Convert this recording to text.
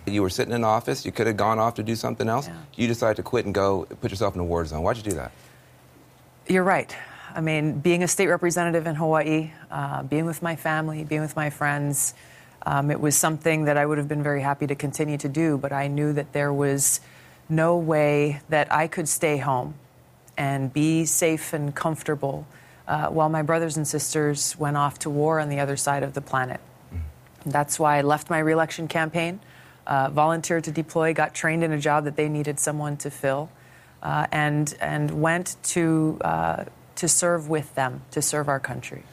You were sitting in office. You could have gone off to do something else. Yeah. You decided to quit and go put yourself in a war zone. Why'd you do that? You're right. I mean, being a state representative in Hawaii, being with my family, being with my friends, it was something that I would have been very happy to continue to do, but I knew that there was no way that I could stay home and be safe and comfortable while my brothers and sisters went off to war on the other side of the planet. That's why I left my re-election campaign, volunteered to deploy, got trained in a job that they needed someone to fill, and went to serve with them, to serve our country.